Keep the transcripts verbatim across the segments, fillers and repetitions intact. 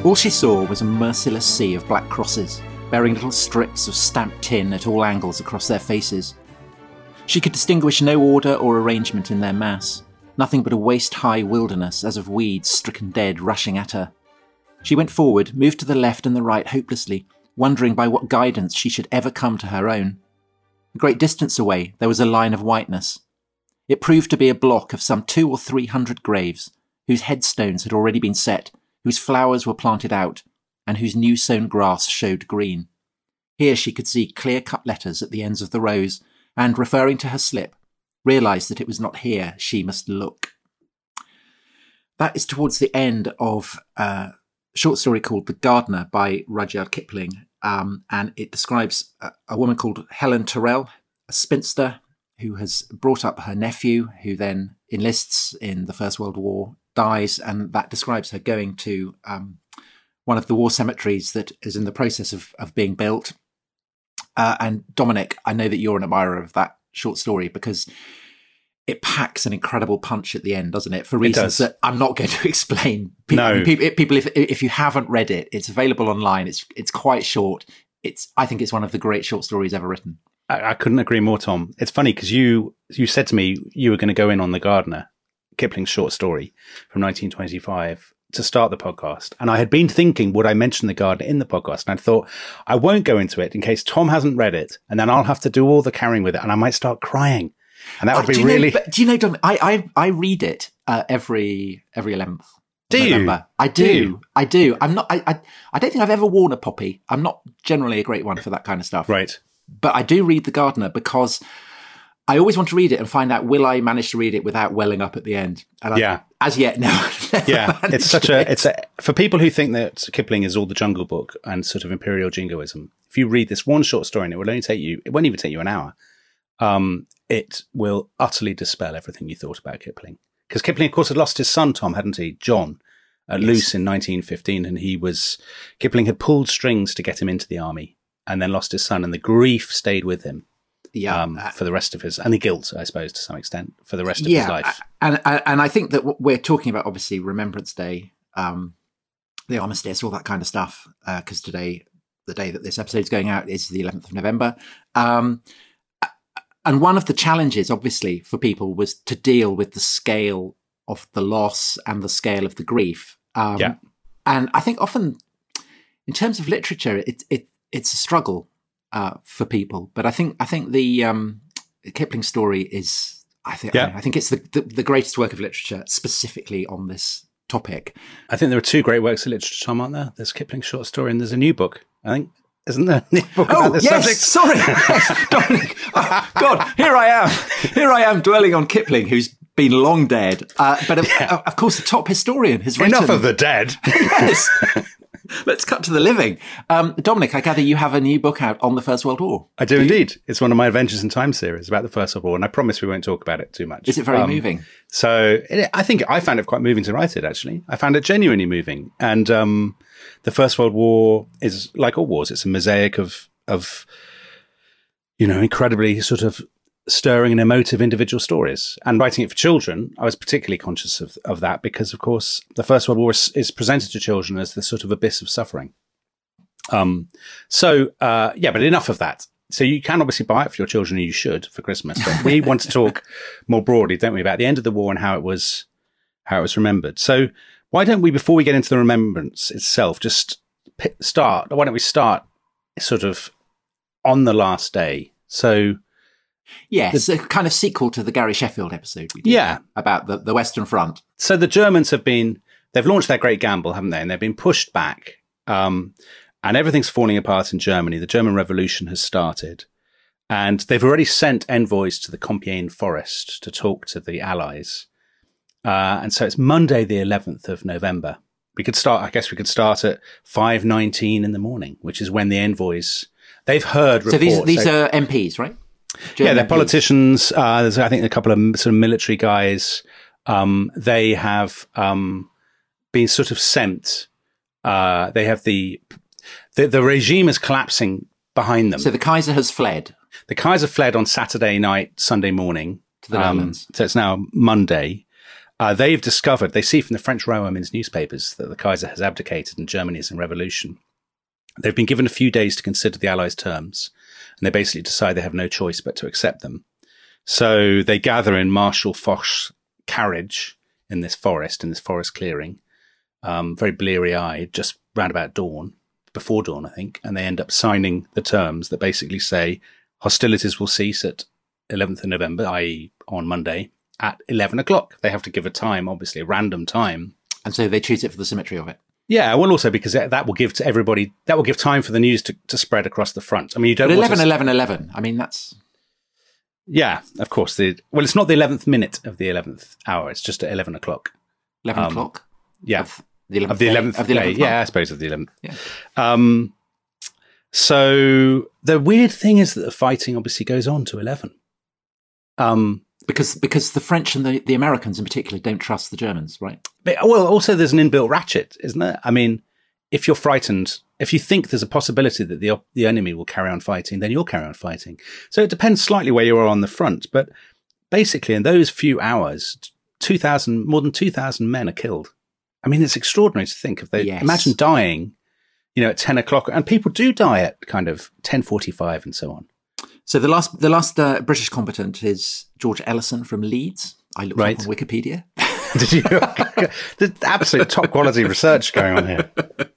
All she saw was a merciless sea of black crosses, bearing little strips of stamped tin at all angles across their faces. She could distinguish no order or arrangement in their mass, nothing but a waist-high wilderness as of weeds stricken dead rushing at her. She went forward, moved to the left and the right hopelessly, wondering by what guidance she should ever come to her own. A great distance away, there was a line of whiteness. It proved to be a block of some two or three hundred graves, whose headstones had already been set, whose flowers were planted out, and whose new-sown grass showed green. Here she could see clear-cut letters at the ends of the rows, and, referring to her slip, realised that it was not here she must look. That is towards the end of a short story called The Gardener by Rudyard Kipling, um, and it describes a, a woman called Helen Tyrrell, a spinster who has brought up her nephew, who then enlists in the First World War, dies, and that describes her going to um, one of the war cemeteries that is in the process of, of being built. Uh, and Dominic, I know that you're an admirer of that short story because it packs an incredible punch at the end, doesn't it? For reasons that I'm not going to explain. People, no. people, people if, if you haven't read it, it's available online. It's it's quite short. It's I think it's one of the great short stories ever written. I, I couldn't agree more, Tom. It's funny because you you said to me you were going to go in on The Gardener, Kipling's short story from nineteen twenty-five, to start the podcast. And I had been thinking, would I mention The Gardener in the podcast? And I thought, I won't go into it in case Tom hasn't read it. And then I'll have to do all the carrying with it. And I might start crying. And that would oh, be do really... Know, do you know, Dom, I, I, I read it uh, every every eleventh. Do you? November. I do. do you? I do. I'm not, I, I, I don't think I've ever worn a poppy. I'm not generally a great one for that kind of stuff. Right. But I do read The Gardener because I always want to read it and find out, will I manage to read it without welling up at the end? And yeah. I, as yet, no. Yeah. It's such a, it's a, for people who think that Kipling is all the Jungle Book and sort of imperial jingoism, if you read this one short story and it will only take you, it won't even take you an hour, um, it will utterly dispel everything you thought about Kipling. Because Kipling, of course, had lost his son, Tom, hadn't he? John, at yes. Loos in nineteen fifteen. And he was, Kipling had pulled strings to get him into the army and then lost his son. And the grief stayed with him. Yeah, um, for the rest of his, and the guilt, I suppose, to some extent, for the rest of yeah, his life. And and I think that what we're talking about, obviously, Remembrance Day, um, the armistice, all that kind of stuff, because uh, today, the day that this episode is going out, is the eleventh of November. Um, and one of the challenges, obviously, for people was to deal with the scale of the loss and the scale of the grief. Um, yeah. And I think often, in terms of literature, it, it it's a struggle. Uh, for people, but I think I think the um, Kipling story is I think yeah. I, I think it's the, the the greatest work of literature specifically on this topic. I think there are two great works of literature, Tom, aren't there? There's Kipling's short story and there's a new book. I think isn't there a new book oh, about this yes, subject? Sorry, yes, Dominic. Oh, God, here I am, here I am dwelling on Kipling, who's been long dead. Uh, but of, yeah. of course, the top historian has written enough of the dead. Yes. Let's cut to the living. Um, Dominic, I gather you have a new book out on the First World War. I do, do indeed. You? It's one of my Adventures in Time series about the First World War, and I promise we won't talk about it too much. Is it very um, moving? So it, I think I found it quite moving to write it, actually. I found it genuinely moving. And um, the First World War is, like all wars, it's a mosaic of, of, you know, incredibly sort of stirring and emotive individual stories. And writing it for children, I was particularly conscious of, of that because, of course, the First World War is, is presented to children as the sort of abyss of suffering. Um, so, uh, yeah, but enough of that. So you can obviously buy it for your children, and you should, for Christmas. But we want to talk more broadly, don't we, about the end of the war and how it was, how it was remembered. So why don't we, before we get into the remembrance itself, just p- start, why don't we start sort of on the last day? So... Yes, the, a kind of sequel to the Gary Sheffield episode we did yeah. about the, the Western Front. So the Germans have been, they've launched their great gamble, haven't they? And they've been pushed back. Um, and everything's falling apart in Germany. The German Revolution has started. And they've already sent envoys to the Compiègne forest to talk to the Allies. Uh, and so it's Monday, the eleventh of November. We could start, I guess we could start at five nineteen in the morning, which is when the envoys, they've heard reports. So these, these are M Ps, right? German yeah, they're M Ps. Politicians. Uh, there's, I think, a couple of sort of military guys. Um, they have um, been sort of sent. Uh, they have the, the the regime is collapsing behind them. So the Kaiser has fled. The Kaiser fled on Saturday night, Sunday morning to the um, Netherlands. So it's now Monday. Uh, they've discovered, they see from the French Royaume's newspapers that the Kaiser has abdicated and Germany is in revolution. They've been given a few days to consider the Allies' terms, and they basically decide they have no choice but to accept them. So they gather in Marshal Foch's carriage in this forest, in this forest clearing, um, very bleary-eyed, just round about dawn, before dawn, I think, and they end up signing the terms that basically say hostilities will cease at eleventh of November, that is on Monday, at eleven o'clock. They have to give a time, obviously, a random time. And so they choose it for the symmetry of it. Yeah, well, also because that will give to everybody, that will give time for the news to, to spread across the front. I mean, you don't But want eleven, to... eleven, eleven. I mean, that's... Yeah, of course. The, well, it's not the eleventh minute of the eleventh hour. It's just at eleven o'clock. eleven Um, o'clock? Yeah. Of the eleventh Of the day- eleventh of the day. eleventh Yeah, I month. suppose of the eleventh. Yeah. Um, so the weird thing is that the fighting obviously goes on to eleven. Um, Because because the French and the, the Americans in particular don't trust the Germans, right? but, well, also there's an inbuilt ratchet, isn't there? I mean, if you're frightened, if you think there's a possibility that the the enemy will carry on fighting, then you'll carry on fighting. So it depends slightly where you are on the front, but basically in those few hours, two thousand, more than two thousand men are killed. I mean, it's extraordinary to think of. They Yes. imagine dying, you know, at ten o'clock, and people do die at kind of ten forty-five and so on. So the last the last uh, British combatant is George Ellison from Leeds. I looked Right. up on Wikipedia. Did you? There's absolute top quality research going on here.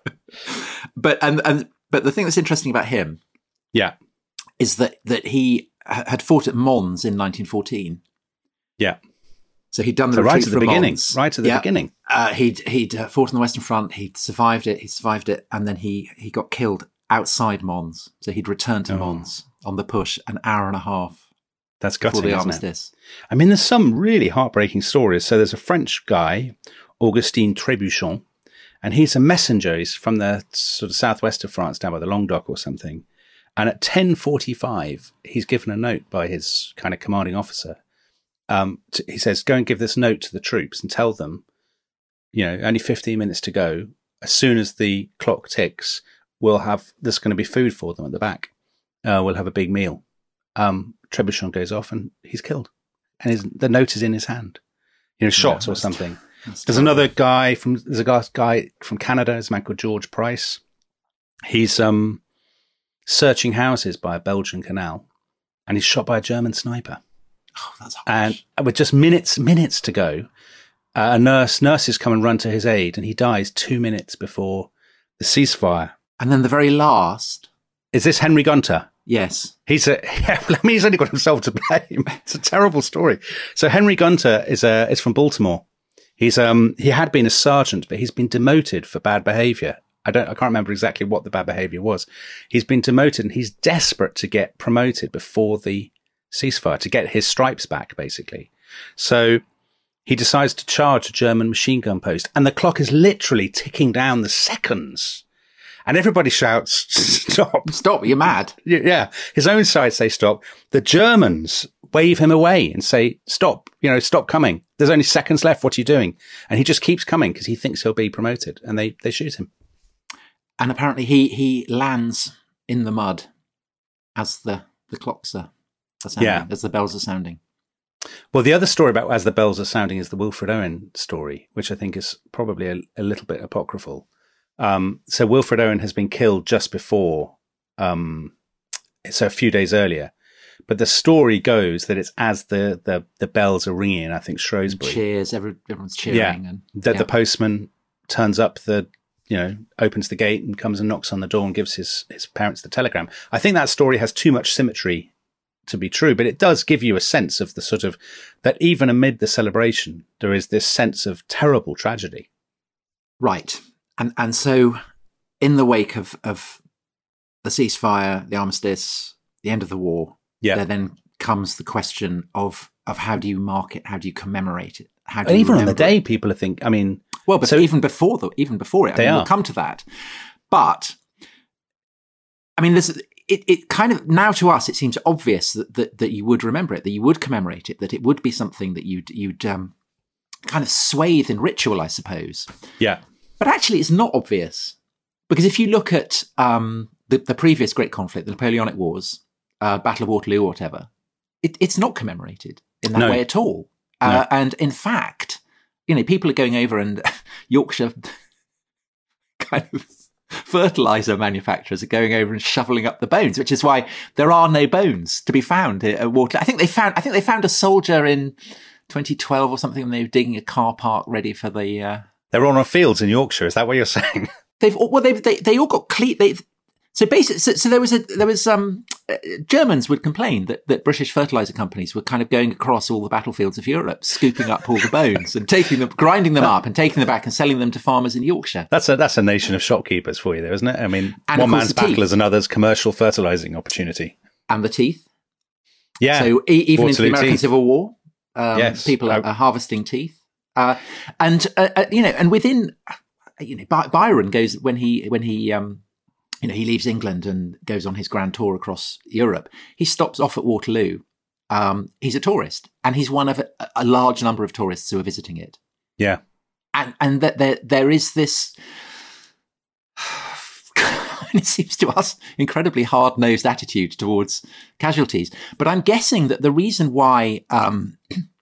But and and but the thing that's interesting about him Yeah, is that that he ha- had fought at Mons in nineteen fourteen. yeah. So he'd done the So right retreat at the from beginning, Mons. right at the Yeah. beginning. Uh, he'd he'd uh, fought on the Western Front. He'd survived it. He survived it, and then he he got killed outside Mons. So he'd returned to Oh. Mons on the push an hour and a half That's before gutting, the isn't it? armistice. I mean, there's some really heartbreaking stories. So there's a French guy, Augustin Trébuchon, and he's a messenger. He's from the sort of southwest of France, down by the Languedoc or something. And at ten forty-five, he's given a note by his kind of commanding officer. Um, to, he says, go and give this note to the troops and tell them, you know, only fifteen minutes to go. As soon as the clock ticks, we'll have, there's going to be food for them at the back. Uh, we'll have a big meal. Um, Trebuchet goes off and he's killed. And his, the note is in his hand, you know, shot Yeah, or that's- something. That's There's terrible. another guy from, there's a guy, guy from Canada, there's a man called George Price. He's um, searching houses by a Belgian canal and he's shot by a German sniper. Oh, that's And harsh. with just minutes, minutes to go, uh, a nurse, nurses come and run to his aid and he dies two minutes before the ceasefire. And then the very last, Is this Henry Gunter? yes, He's a, yeah, well, I mean, he's only got himself to blame. It's a terrible story. So Henry Gunter is a, is from Baltimore. He's, um, he had been a sergeant, but he's been demoted for bad behavior. I don't, I can't remember exactly what the bad behavior was. He's been demoted and he's desperate to get promoted before the ceasefire, to get his stripes back, basically. So he decides to charge a German machine gun post and the clock is literally ticking down the seconds. And everybody shouts, stop. stop, you're mad. Y- Yeah. His own side say stop. The Germans wave him away and say, stop, you know, stop coming. There's only seconds left. What are you doing? And he just keeps coming because he thinks he'll be promoted and they, they shoot him. And apparently he, he lands in the mud as the, the clocks are, are sounding, Yeah. as the bells are sounding. Well, the other story about as the bells are sounding is the Wilfred Owen story, which I think is probably a, a little bit apocryphal. Um, so Wilfred Owen has been killed just before, um, so a few days earlier. But the story goes that it's as the, the, the bells are ringing, I think Shrewsbury, Cheers, every, everyone's cheering. Yeah. And, that yeah. the postman turns up the, you know, opens the gate and comes and knocks on the door and gives his, his parents the telegram. I think that story has too much symmetry to be true, but it does give you a sense of the sort of, that even amid the celebration, there is this sense of terrible tragedy. Right. And and so in the wake of, of the ceasefire, the armistice, the end of the war, Yeah. there then comes the question of of how do you mark it? How do you commemorate it? How do And you even on the remember day, it? people think, I mean, Well, but so- even before the even before it, I They mean, are. we'll come to that. But I mean, this it, it kind of now to us it seems obvious that, that that you would remember it, that you would commemorate it, that it would be something that you'd you'd um, kind of swathe in ritual, I suppose. yeah, But actually, it's not obvious because if you look at um, the, the previous great conflict, the Napoleonic Wars, uh, Battle of Waterloo, or whatever, it, it's not commemorated in that No. way at all. Uh, and in fact, you know, people are going over and Yorkshire kind of fertilizer manufacturers are going over and shoveling up the bones, which is why there are no bones to be found at Waterloo. I think they found, I think they found a soldier in twenty twelve or something when they were digging a car park ready for the, uh, they're on our fields in Yorkshire. Is that what you're saying? They've, well, they've, they, they all got cle- they So basically, so, so there was a, there was, um, uh, Germans would complain that, that British fertilizer companies were kind of going across all the battlefields of Europe, scooping up all the bones and taking them, grinding them up and taking them back and selling them to farmers in Yorkshire. That's a, that's a nation of shopkeepers for you there, isn't it? I mean, And one of course man's the battle teeth. is another's commercial fertilizing opportunity. And the teeth. Yeah. So e- even into the Waterloo American teeth. Civil War, um, Yes. people are, Uh, are harvesting teeth. Uh, and, uh, uh, you know, and within, uh, you know, By- Byron goes, when he, when he, um, you know, he leaves England and goes on his grand tour across Europe. He stops off at Waterloo. Um, he's a tourist, and he's one of a, a large number of tourists who are visiting it. Yeah. And and that there there is this, it seems to us, incredibly hard nosed attitude towards casualties. But I'm guessing that the reason why um,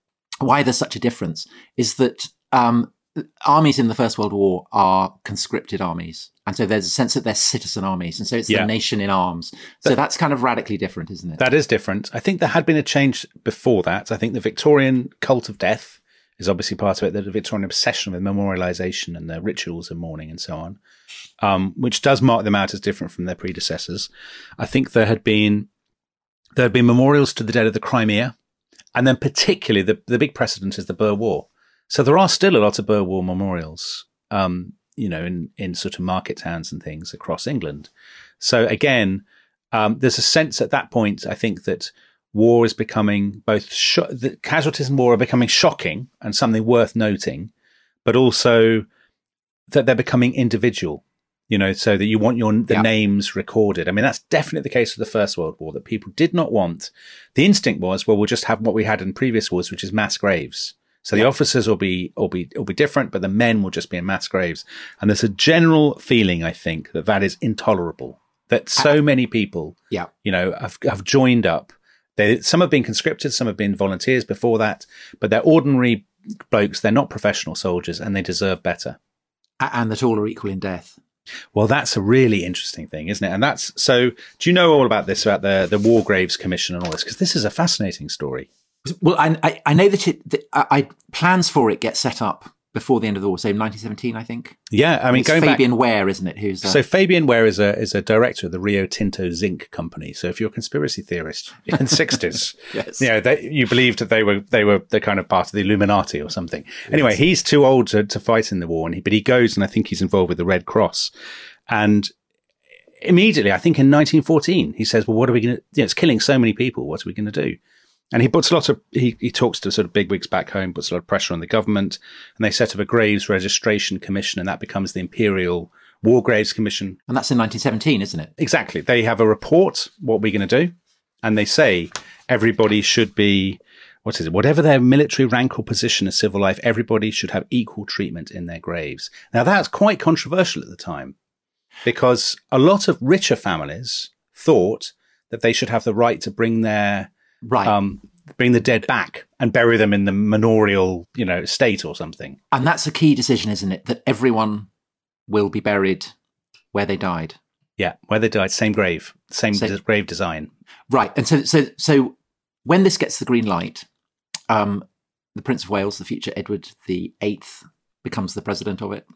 why there's such a difference is that um, armies in the First World War are conscripted armies. And so there's a sense that they're citizen armies. And so it's Yeah. the nation in arms. So That- that's kind of radically different, isn't it? That is different. I think there had been a change before that. I think the Victorian cult of death is obviously part of it, the Victorian obsession with memorialization and the rituals of mourning and so on, um, which does mark them out as different from their predecessors. I think there had been there had been memorials to the dead of the Crimea, and then particularly the, the big precedent is the Boer War. So there are still a lot of Boer War memorials, um, you know, in, in sort of market towns and things across England. So again, um, there's a sense at that point, I think, that war is becoming both, sho- the casualties in war are becoming shocking and something worth noting, but also that they're becoming individual, you know, so that you want your the Yeah. names recorded. I mean, that's definitely the case with the First World War, that people did not want. The instinct was, well, we'll just have what we had in previous wars, which is mass graves. So the officers will be, will be, will be different, but the men will just be in mass graves. And there's a general feeling, I think, that that is intolerable, that so many people, Yeah. you know, have, have joined up. They, some have been conscripted, some have been volunteers before that, but they're ordinary blokes. They're not professional soldiers, and they deserve better. A- And that all are equal in death. Well, that's a really interesting thing, isn't it? And that's, so do you know all about this, about the, the War Graves Commission and all this? Because this is a fascinating story. Well, I, I, I know that, it, that I, I plans for it get set up before the end of the war, so nineteen seventeen, I think. Yeah, I mean, It's going Fabian back. Ware, isn't it? Who's uh, So Fabian Ware is a is a director of the Rio Tinto Zinc Company. So if you're a conspiracy theorist in the sixties, yes. you know, they, you believed that they were they were the kind of part of the Illuminati or something. Anyway, he's too old to, to fight in the war, and he, but he goes, and I think he's involved with the Red Cross. And immediately, I think in nineteen fourteen, he says, "Well, what are we going to? You know, it's killing so many people. What are we going to do?" And he puts a lot of, he, he talks to sort of bigwigs back home, puts a lot of pressure on the government, and they set up a Graves Registration Commission, and that becomes the Imperial War Graves Commission. And that's in nineteen seventeen, isn't it? Exactly. They have a report, what we're going to do, and they say everybody should be, what is it, whatever their military rank or position in civil life, everybody should have equal treatment in their graves. Now, that's quite controversial at the time, because a lot of richer families thought that they should have the right to bring their Right. um, bring the dead back and bury them in the manorial, you know, state or something. And that's a key decision, isn't it? That everyone will be buried where they died. Yeah, where they died, same grave, same Same- des- grave design. Right. And so, so, so when this gets the green light, um, the Prince of Wales, the future Edward the Eighth, becomes the president of it.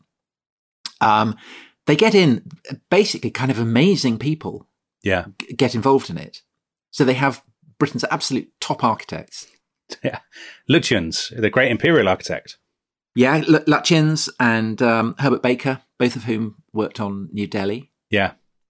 Um, they get in basically kind of amazing people Yeah, g- get involved in it. So they have Britain's absolute top architects. yeah. Lutyens, the great imperial architect. Yeah, L- Lutyens and um, Herbert Baker, both of whom worked on New Delhi. Yeah,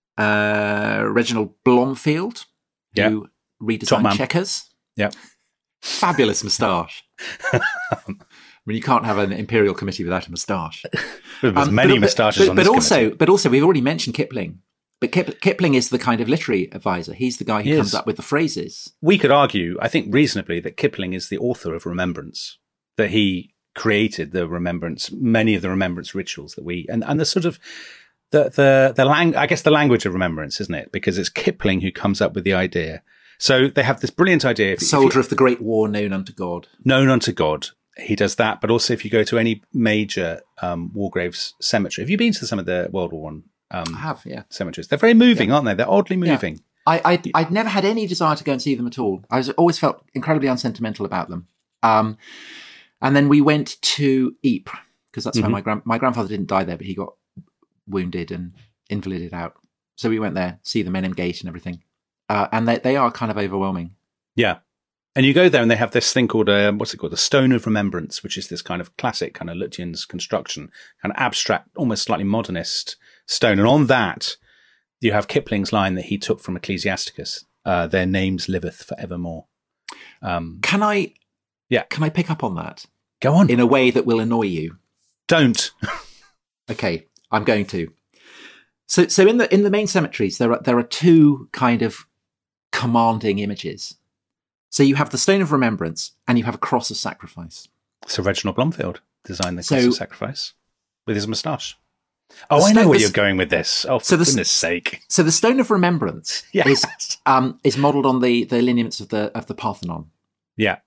Uh, Reginald Blomfield, Yeah. who Top redesigned man. Chequers. yeah. Fabulous moustache. I mean, you can't have an imperial committee without a moustache. There's Um, many but- moustaches but, on but this also, committee. but also, we've already mentioned Kipling. But Kip, Kipling is the kind of literary advisor. He's the guy who He comes is. up with the phrases. We could argue, I think reasonably, that Kipling is the author of Remembrance, that he created the remembrance, many of the remembrance rituals that we, and, and the sort of, the, the, the lang, I guess the language of remembrance, isn't it? Because it's Kipling who comes up with the idea. So they have this brilliant idea. If, if Soldier of the Great War, known unto God. known unto God. he does that. But also, if you go to any major um, war graves cemetery, have you been to some of the World War One um, I have, yeah. cemeteries? They're very moving, Yeah. aren't they? They're oddly moving. Yeah. I, I'd, I'd never had any desire to go and see them at all. I was always felt incredibly unsentimental about them. Um, and then we went to Ypres, because that's Mm-hmm. where my grand my grandfather didn't die there, but he got wounded and invalided out. So we went there, see the Menem Gate and everything. Uh, and they, they are kind of overwhelming. Yeah. And you go there and they have this thing called, uh, what's it called? The Stone of Remembrance, which is this kind of classic kind of Lutyens construction, kind of abstract, almost slightly modernist stone. And on that, you have Kipling's line that he took from Ecclesiasticus, uh, their names liveth forevermore. Um, Can I, yeah. can I pick up on that Go on. in a way that will annoy you? Don't. Okay, I'm going to. So, so in the in the main cemeteries, there are there are two kind of commanding images. So you have the Stone of Remembrance, and you have a Cross of Sacrifice. So Reginald Blomfield designed the So- Cross of Sacrifice with his moustache. Oh, The I know sto- where the- you're going with this. Oh, for So the- goodness sake. So the Stone of Remembrance Yes. is um, is modelled on the the lineaments of the of the Parthenon. Yeah.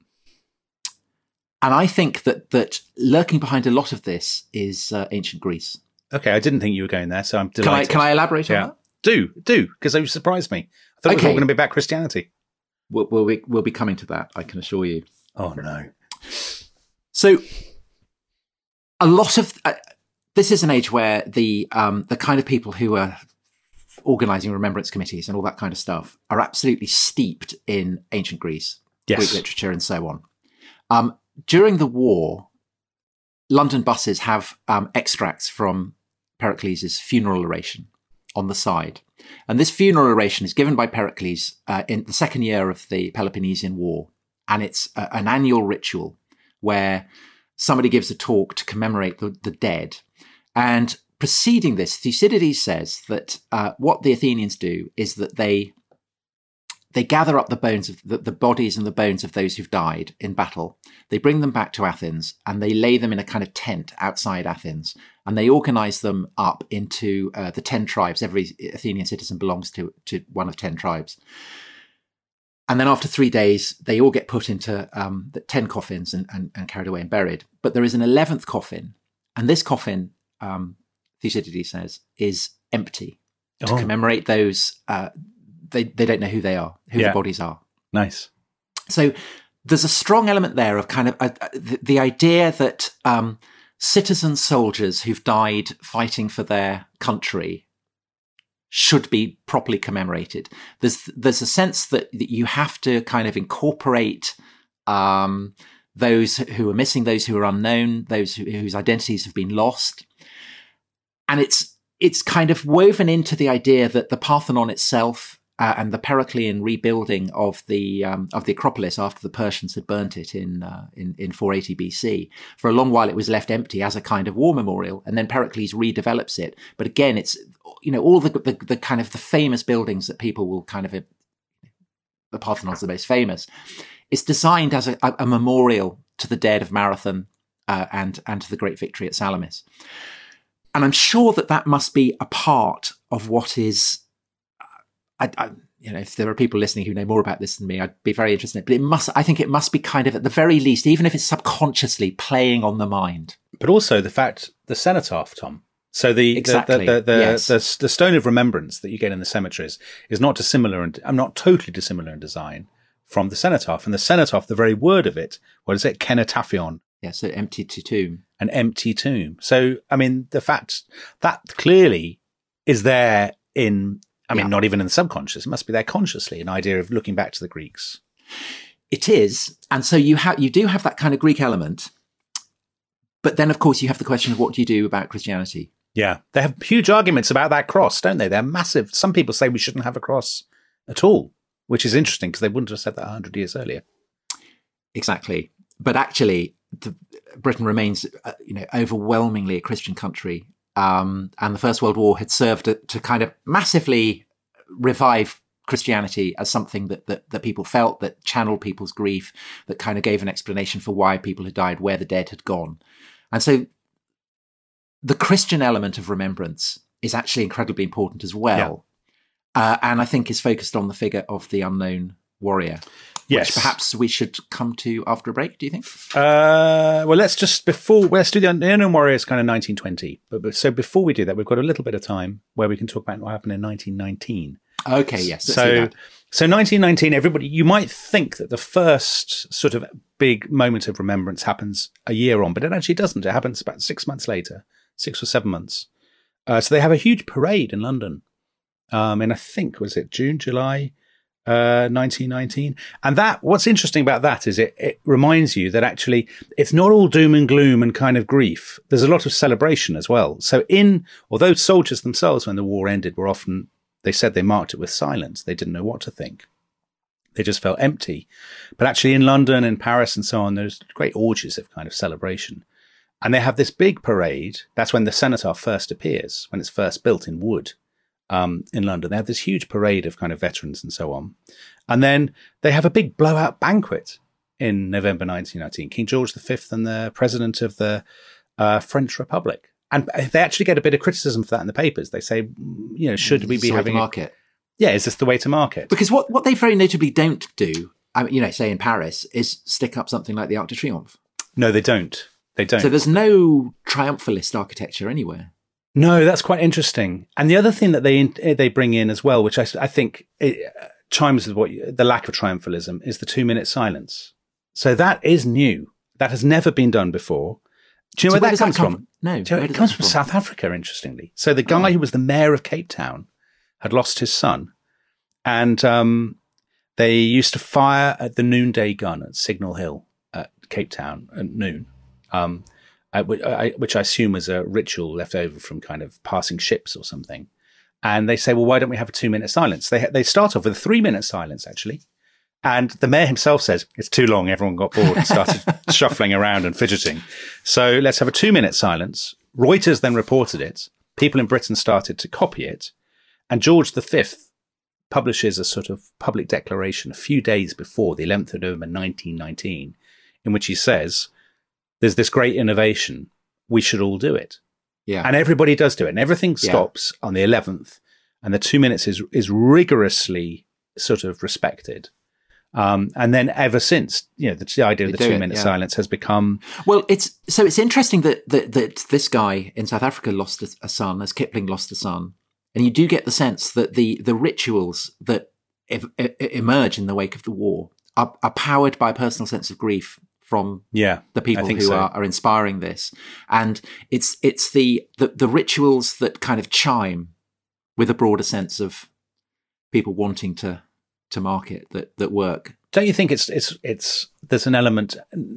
And I think that that lurking behind a lot of this is uh, ancient Greece. Okay, I didn't think you were going there, so I'm Can I delighted. can I elaborate on Yeah. that? Do, do, because they surprised me. I thought it was Okay. all going to be about Christianity. We'll, we'll be we'll be coming to that, I can assure you. Oh, no. So a lot of uh, this is an age where the um, the kind of people who are organising remembrance committees and all that kind of stuff are absolutely steeped in ancient Greece, Yes. Greek literature, and so on. Um, during the war, London buses have um, extracts from Pericles' funeral oration on the side. And this funeral oration is given by Pericles uh, in the second year of the Peloponnesian War. And it's a, an annual ritual where somebody gives a talk to commemorate the, the dead. And preceding this, Thucydides says that uh, what the Athenians do is that they they gather up the bones of the, the bodies and the bones of those who've died in battle. They bring them back to Athens and they lay them in a kind of tent outside Athens. And they organize them up into uh, the ten tribes. Every Athenian citizen belongs to, to one of ten tribes. And then after three days, they all get put into um, the ten coffins and, and, and carried away and buried. But there is an eleventh coffin. And this coffin, um, Thucydides says, is empty to Oh. commemorate those. Uh, they, they don't know who they are, who Yeah. the bodies are. Nice. So there's a strong element there of kind of uh, uh, the, the idea that um, citizen soldiers who've died fighting for their country should be properly commemorated. There's there's a sense that, that you have to kind of incorporate um, those who are missing, those who are unknown, those who, whose identities have been lost, and it's it's kind of woven into the idea that the Parthenon itself. Uh, and the Periclean rebuilding of the um, of the Acropolis after the Persians had burnt it in, uh, in in four eighty B C. For a long while, it was left empty as a kind of war memorial, and then Pericles redevelops it. But again, it's you know all the the, the kind of the famous buildings that people will kind of the Parthenon's the most famous. It's designed as a, a memorial to the dead of Marathon uh, and and to the great victory at Salamis. And I'm sure that that must be a part of what is. I, I, you know, if there are people listening who know more about this than me, I'd be very interested. But it must, I think, it must be kind of at the very least, even if it's subconsciously playing on the mind. But also the fact, the cenotaph, Tom. So the Exactly, the the, the, yes. the the stone of remembrance that you get in the cemeteries is not dissimilar, and I'm not totally dissimilar in design from the cenotaph. And the cenotaph, the very word of it, what is it? Kenotaphion. Yeah, so empty to tomb. An empty tomb. So, I mean, the fact that clearly is there in. I mean, Yeah. not even in the subconscious. It must be there consciously, an idea of looking back to the Greeks. It is, and so you have you do have that kind of Greek element, but then of course you have the question of what do you do about Christianity? Yeah. They have huge arguments about that cross, don't they? They're massive. Some people say we shouldn't have a cross at all, which is interesting because they wouldn't have said that one hundred years earlier. Exactly, but actually, the, Britain remains, uh, you know, overwhelmingly a Christian country. Um, and the First World War had served to, to kind of massively revive Christianity as something that, that that people felt, that channeled people's grief, that kind of gave an explanation for why people had died, where the dead had gone. And so the Christian element of remembrance is actually incredibly important as well. Uh, and I think is focused on the figure of the unknown warrior. Yes. Which perhaps we should come to after a break, do you think? Uh, well, let's just, before, let's do the, the Unknown Warriors kind of nineteen twenty. But, but so before we do that, we've got a little bit of time where we can talk about what happened in nineteen nineteen. Okay, yes. Let's so, do that. so nineteen nineteen, everybody, you might think that the first sort of big moment of remembrance happens a year on, but it actually doesn't. It happens about six months later, six or seven months. Uh, so they have a huge parade in London. Um, and I think, was it June, July, uh, nineteen nineteen? And that, what's interesting about that is it, it reminds you that actually it's not all doom and gloom and kind of grief. There's a lot of celebration as well. So in, although soldiers themselves, when the war ended, were often, they said they marked it with silence. They didn't know what to think. They just felt empty. But actually in London and Paris and so on, there's great orgies of kind of celebration. And they have this big parade. That's when the cenotaph first appears, when it's first built in wood. Um, in London, they have this huge parade of kind of veterans and so on. And then they have a big blowout banquet in November nineteen nineteen. King George the Fifth and the president of the uh, French Republic. And they actually get a bit of criticism for that in the papers. They say, you know, should we be having a market? Yeah, is this the way to market? Because what, what they very notably don't do, I mean, you know, say in Paris, is stick up something like the Arc de Triomphe. No, they don't. They don't. So there's no triumphalist architecture anywhere. No, that's quite interesting. And the other thing that they they bring in as well, which I, I think it, uh, chimes with what you, the lack of triumphalism, is the two-minute silence. So that is new. That has never been done before. Do you know So where, where that does comes that come from? from? No, Do you know, where it does comes that from come South Africa, interestingly. So the guy Oh. who was the mayor of Cape Town had lost his son, and um, they used to fire at the noonday gun at Signal Hill at Cape Town at noon. Um, Uh, which, I, which I assume was a ritual left over from kind of passing ships or something. And they say, well, why don't we have a two-minute silence? They they start off with a three-minute silence, actually. And the mayor himself says, it's too long. Everyone got bored and started shuffling around and fidgeting. So let's have a two-minute silence. Reuters then reported it. People in Britain started to copy it. And George the Fifth publishes a sort of public declaration a few days before the eleventh of November, nineteen nineteen, in which he says, there's this great innovation. We should all do it. Yeah. And everybody does do it. And everything stops yeah. on the eleventh. And the two minutes is, is rigorously sort of respected. Um, and then ever since, you know, the, the idea of they the two minute yeah. silence has become. Well, it's, so it's interesting that, that, that this guy in South Africa lost a, a son, as Kipling lost a son. And you do get the sense that the, the rituals that ev- e- emerge in the wake of the war are, are powered by a personal sense of grief from yeah, the people who so. are, are inspiring this. And it's it's the, the the rituals that kind of chime with a broader sense of people wanting to to market that that work. Don't you think it's it's it's there's an element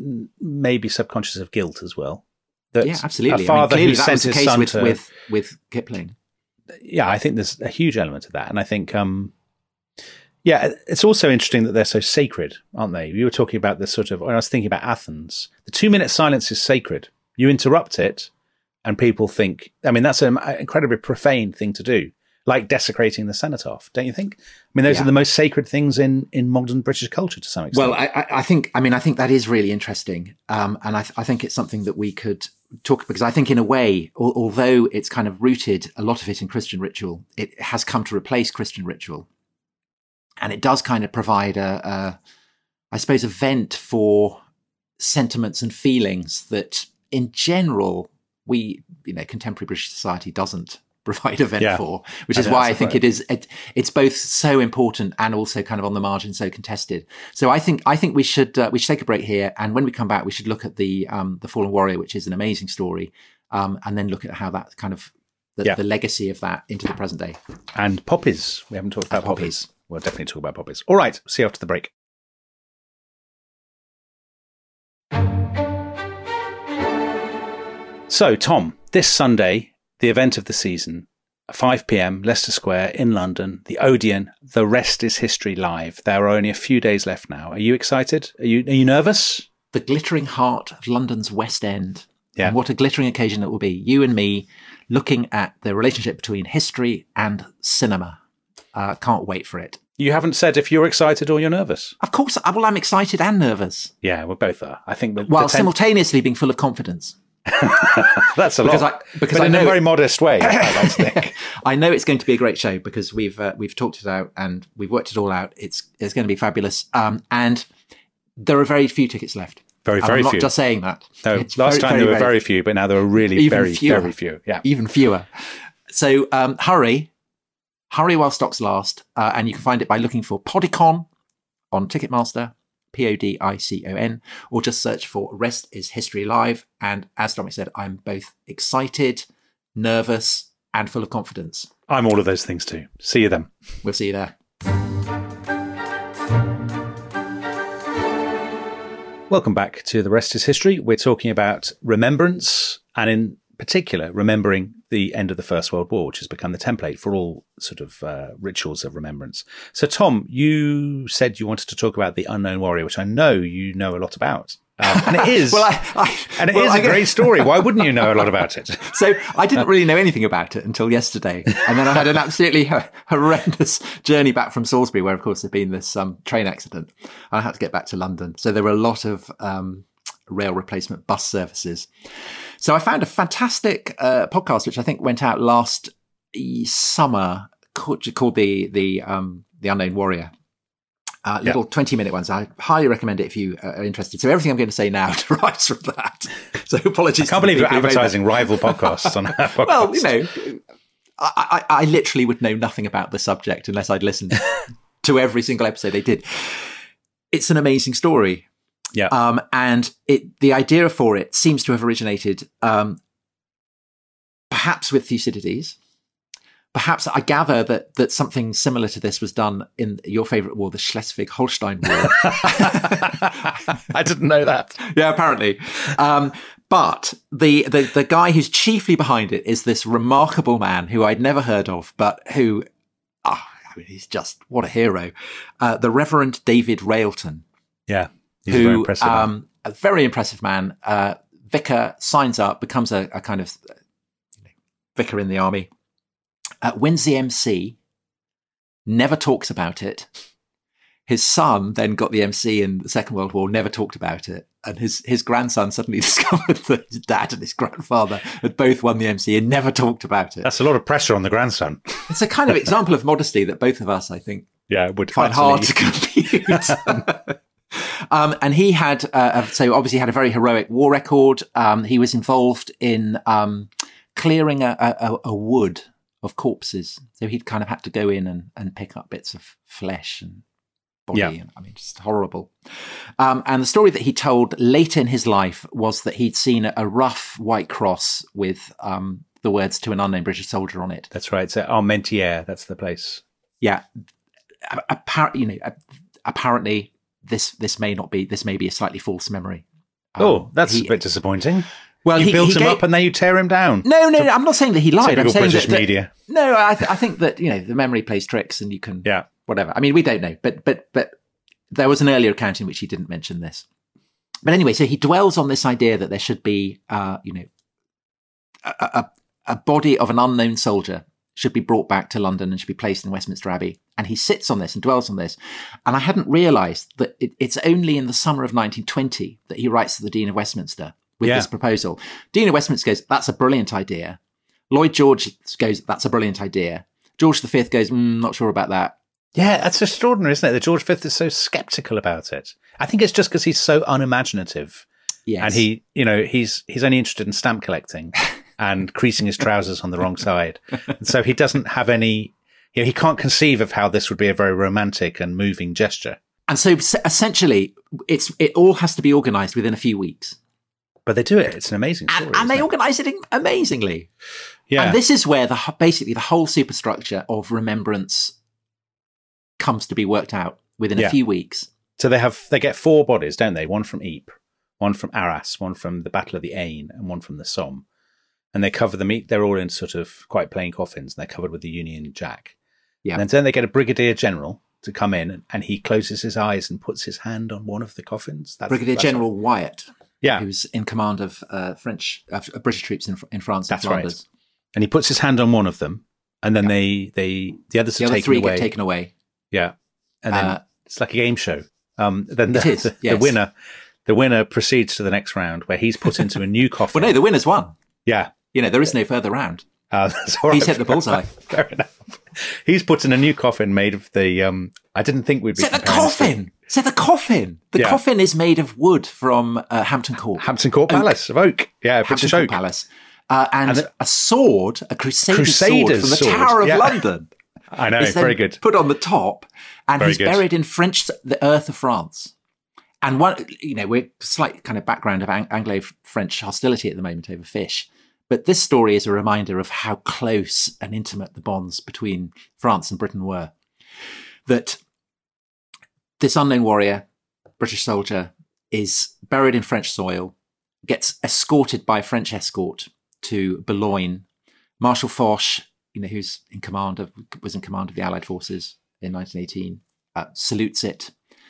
maybe subconscious of guilt as well? That yeah, absolutely. A father I mean, who that sent was the his case son with, to, with with Kipling. Yeah, I think there's a huge element of that. And I think um yeah, it's also interesting that they're so sacred, aren't they? You were talking about this sort of, when I was thinking about Athens, the two minute silence is sacred. You interrupt it and people think, I mean, that's an incredibly profane thing to do, like desecrating the cenotaph, don't you think? I mean, those yeah. are the most sacred things in, in modern British culture to some extent. Well, I, I think, I mean, I think that is really interesting. Um, and I, th- I think it's something that we could talk, because I think in a way, al- although it's kind of rooted, a lot of it in Christian ritual, it has come to replace Christian ritual. And it does kind of provide a, a, I suppose, a vent for sentiments and feelings that, in general, we, you know, contemporary British society doesn't provide a vent yeah. for, which I is why I think right. it is. It, it's both so important and also kind of on the margin, so contested. So I think I think we should uh, we should take a break here, and when we come back, we should look at the um, the Fallen Warrior, which is an amazing story, um, and then look at how that kind of the, yeah. the legacy of that into the present day. And poppies. We haven't talked about poppies. poppies. We'll definitely talk about poppies. All right. See you after the break. So, Tom, this Sunday, the event of the season, five p.m, Leicester Square in London, the Odeon, The Rest is History Live. There are only a few days left now. Are you excited? Are you, are you nervous? The glittering heart of London's West End. Yeah. And what a glittering occasion it will be. You and me looking at the relationship between history and cinema. Uh, can't wait for it. You haven't said if you're excited or you're nervous. Of course. Well, I'm excited and nervous. Yeah, we both are. I think. While ten- simultaneously being full of confidence. That's a because lot. I, because but I in know a very modest way. I like to think. I know it's going to be a great show because we've uh, we've talked it out and we've worked it all out. It's it's going to be fabulous. Um, and there are very few tickets left. Very, and very I'm not few. just saying that. No, It's last very, time very, there were very very few, but now there are really Even very, fewer. very few. Yeah. even fewer. So um, hurry, hurry while stocks last, uh, and you can find it by looking for Podicon on Ticketmaster, P O D I C O N, or just search for Rest is History Live. And as Dominic said, I'm both excited, nervous, and full of confidence. I'm all of those things too. See you then. We'll see you there. Welcome back to The Rest is History. We're talking about remembrance, and in particular, remembering the end of the First World War, which has become the template for all sort of uh, rituals of remembrance. So, Tom, you said you wanted to talk about the Unknown Warrior, which I know you know a lot about. Um, and it is, well, I, I, and it well, is I a great story. Why wouldn't you know a lot about it? So I didn't really know anything about it until yesterday. And then I had an absolutely horrendous journey back from Salisbury, where, of course, there'd been this um, train accident. And I had to get back to London. So there were a lot of um, rail replacement bus services. So I found a fantastic uh, podcast, which I think went out last summer, called, called the the um, the Unknown Warrior. Uh, little twenty minute ones. I highly recommend it if you are interested. So everything I'm going to say now derives from that. So apologies. I can't believe you're advertising rival podcasts on our podcast. Well, you know, I, I, I literally would know nothing about the subject unless I'd listened to every single episode they did. It's an amazing story. Yeah. Um, and it, the idea for it seems to have originated um, perhaps with Thucydides. Perhaps I gather that that something similar to this was done in your favourite war, the Schleswig-Holstein War. I didn't know that. Yeah, apparently. Um, but the, the the guy who's chiefly behind it is this remarkable man who I'd never heard of, but who, oh, I mean, he's just, what a hero. Uh, the Reverend David Railton. Yeah, he's who, a very impressive man. Um, a very impressive man. Uh, vicar, signs up, becomes a, a kind of you know, vicar in the army. Uh, wins the M C, never talks about it. His son then got the M C in the Second World War, never talked about it. And his, his grandson suddenly discovered that his dad and his grandfather had both won the M C and never talked about it. That's a lot of pressure on the grandson. It's a kind of example of modesty that both of us, I think, yeah, would find hard to compute. um, and he had, uh, so obviously had a very heroic war record. Um, he was involved in um, clearing a, a, a wood of corpses. So he'd kind of had to go in and, and pick up bits of flesh and body. Yeah. And, I mean, just horrible. Um, and the story that he told late in his life was that he'd seen a, a rough white cross with um, the words "to an unknown British soldier" on it. That's right. So Armentières, that's the place. Yeah. Apparently, you know, apparently this, this may not be, this may be a slightly false memory. Um, oh, that's he, a bit disappointing. Well, you he built he him gave, up and then you tear him down. No, no, no I'm not saying that he lied. I'm saying British that, that media. No, I, th- I think that you know the memory plays tricks, and you can, yeah, whatever. I mean, we don't know, but but but there was an earlier account in which he didn't mention this. But anyway, so he dwells on this idea that there should be, uh, you know, a, a, a body of an unknown soldier should be brought back to London and should be placed in Westminster Abbey. And he sits on this and dwells on this. And I hadn't realised that it, it's only in the summer of nineteen twenty that he writes to the Dean of Westminster with yeah. this proposal. Dean of Westminster goes, "That's a brilliant idea." Lloyd George goes, "That's a brilliant idea." George the Fifth goes, mm, "Not sure about that." Yeah, that's extraordinary, isn't it? That George the Fifth is so sceptical about it. I think it's just because he's so unimaginative. Yes. And he, you know, he's he's only interested in stamp collecting and creasing his trousers on the wrong side. And so he doesn't have any, you know, he can't conceive of how this would be a very romantic and moving gesture. And so essentially, it's it all has to be organised within a few weeks. But they do it. It's an amazing story. And, and they it? organise it amazingly. Yeah. And this is where the basically the whole superstructure of remembrance comes to be worked out within yeah. a few weeks. So they have they get four bodies, don't they? One from Ypres, one from Arras, one from the Battle of the Aisne, and one from the Somme. And they cover them. They're all in sort of quite plain coffins, and they're covered with the Union Jack. Yeah. And then they get a brigadier general to come in, and he closes his eyes and puts his hand on one of the coffins. That's, Brigadier that's General right. Wyatt. Yeah. Who's in command of uh, French, uh, British troops in, in France and That's Flanders. Right. And he puts his hand on one of them, and then yeah. they, they, the others the are other taken three away. get taken away. Yeah. And then uh, it's like a game show. Um, then the, it is, the, yes. the winner, The winner proceeds to the next round, where he's put into a new coffin. Well, no, the winner's won. Yeah. You know, there is no further round. Uh, that's all right. He's hit the bullseye. Fair enough. He's put in a new coffin made of the. Um, I didn't think we'd be. So the coffin. So the coffin. The Yeah. coffin is made of wood from uh, Hampton Court. Hampton Court Palace of oak. Yeah, Hampton British Court oak. Palace. Uh, and And it- a sword, a Crusader's, Crusader's sword from the sword, Tower of yeah. London. I know, is then very good. Put on the top, and Very he's good. buried in French, the earth of France. And one, you know, we're slight kind of background of Ang- Anglo-French hostility at the moment over fish. But this story is a reminder of how close and intimate the bonds between France and Britain were. That this unknown warrior, British soldier, is buried in French soil, gets escorted by a French escort to Boulogne. Marshal Foch, you know, who's in command of, was in command of the Allied forces in nineteen eighteen, uh, salutes it,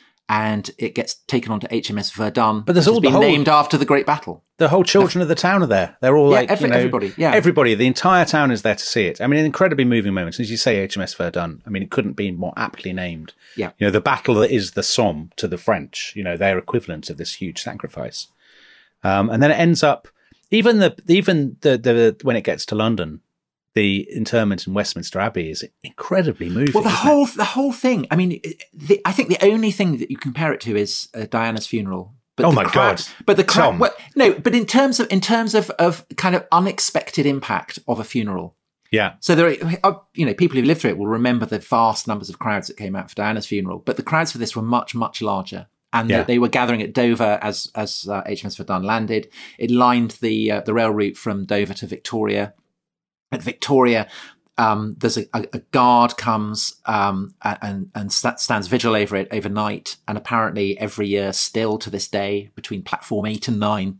and it gets taken onto H M S Verdun. But there's which all has the been whole- named after the Great Battle. The whole children of the town are there. They're all Yeah, like, every- you know, everybody, yeah. everybody. The entire town is there to see it. I mean, an incredibly moving moment. As you say, H M S Verdun. I mean, it couldn't be more aptly named. Yeah. You know, the battle that is the Somme to the French. You know, their equivalent of this huge sacrifice. Um, and then it ends up, even the even the the when it gets to London, the interment in Westminster Abbey is incredibly moving. Well, the isn't whole the whole thing. I mean, the, I think the only thing that you compare it to is uh, Diana's funeral. But Oh the my crowd- God. But the crowd. Tom. Well, no, but in terms of in terms of of kind of unexpected impact of a funeral. it? Yeah. So there are, you know, people who've lived through it will remember the vast numbers of crowds that came out for Diana's funeral, but the crowds for this were much, much larger. And Yeah. they, they were gathering at Dover as as uh, H M S Verdun landed. It lined the uh, the rail route from Dover to Victoria. At Victoria, um, there's a, a, a guard comes um, and and st- stands vigil over it overnight. And apparently, every year, still to this day, between platform eight and nine,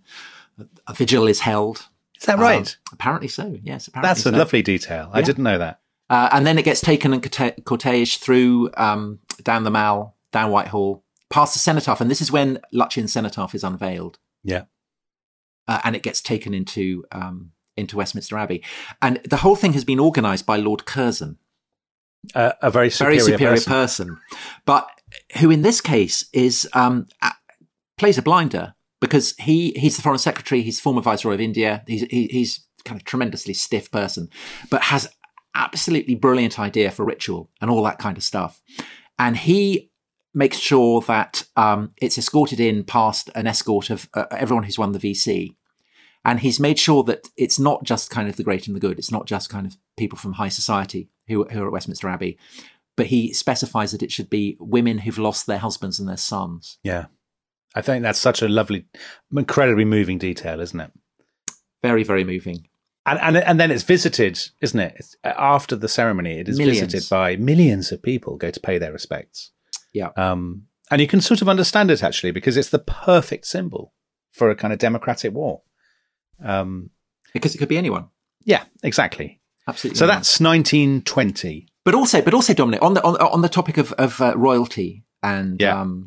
a vigil is held. Is that right? Um, apparently so. Yes, apparently That's a so. lovely detail. I Yeah. didn't know that. Uh, and then it gets taken in corte- cortege through um, down the Mall, down Whitehall, past the cenotaph, and this is when Lutyens' cenotaph is unveiled, Yeah. uh, and it gets taken into um, into Westminster Abbey, and the whole thing has been organised by Lord Curzon, Uh, a very superior, very superior person. person, but who in this case is um, a- plays a blinder because he he's the Foreign Secretary, he's former Viceroy of India, he's he, he's kind of tremendously stiff person, but has absolutely brilliant idea for ritual and all that kind of stuff, and he makes sure that um, it's escorted in past an escort of uh, everyone who's won the V C. And he's made sure that it's not just kind of the great and the good. It's not just kind of people from high society who, who are at Westminster Abbey. But he specifies that it should be women who've lost their husbands and their sons. Yeah. I think that's such a lovely, incredibly moving detail, isn't it? Very, very moving. And and and then it's visited, isn't it? It's, after the ceremony, it is Millions. visited by millions of people go to pay their respects. Yeah. Um, and you can sort of understand it, actually, because it's the perfect symbol for a kind of democratic war. Um, Because it could be anyone. yeah, exactly. Absolutely. So anyone. that's nineteen twenty. But also, but also, Dominic, on the on, on the topic of of uh, royalty and Yeah. um,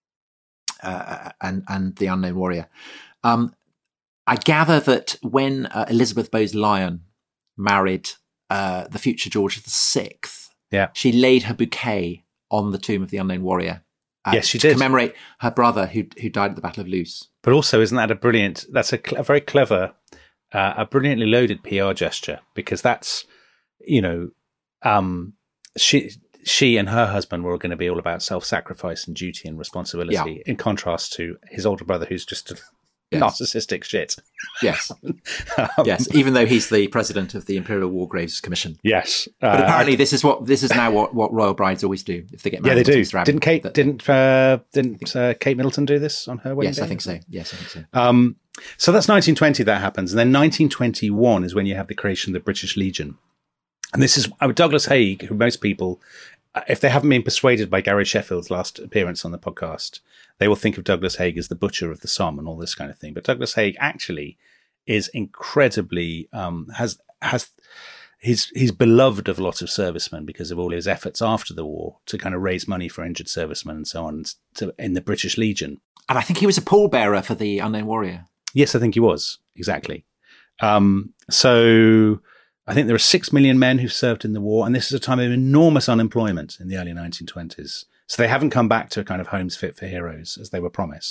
uh, and and the unknown warrior, um, I gather that when uh, Elizabeth Bowes Lyon married uh, the future George the Sixth, Yeah. she laid her bouquet on the tomb of the unknown warrior. Uh, Yes, she to did. commemorate her brother who who died at the Battle of Loos. But also, isn't that a brilliant, that's a, cl- a very clever, uh, a brilliantly loaded P R gesture, because that's, you know, um, she she and her husband were going to be all about self-sacrifice and duty and responsibility, Yeah. in contrast to his older brother, who's just a Yes. narcissistic shit. Yes, Um, yes. Even though he's the president of the Imperial War Graves Commission. Yes. But Uh, apparently, this is what this is now what, what royal brides always do if they get yeah, married. they to do. Mister Abbey. Didn't Kate, That- didn't, uh, didn't uh, Kate Middleton do this on her wedding Yes, day? I think so. Yes, I think so. Um, so that's nineteen twenty that happens. And then nineteen twenty-one is when you have the creation of the British Legion. And this is uh, Douglas Haig, who most people, uh, if they haven't been persuaded by Gary Sheffield's last appearance on the podcast, they will think of Douglas Haig as the butcher of the Somme and all this kind of thing. But Douglas Haig actually is incredibly, um, has, has, he's, he's beloved of a lot of servicemen because of all his efforts after the war to kind of raise money for injured servicemen and so on to, in the British Legion. And I think he was a pallbearer for the unknown warrior. Yes, I think he was. Exactly. Um, so I think there are six million men who've served in the war, and this is a time of enormous unemployment in the early nineteen twenties. So they haven't come back to a kind of homes fit for heroes as they were promised.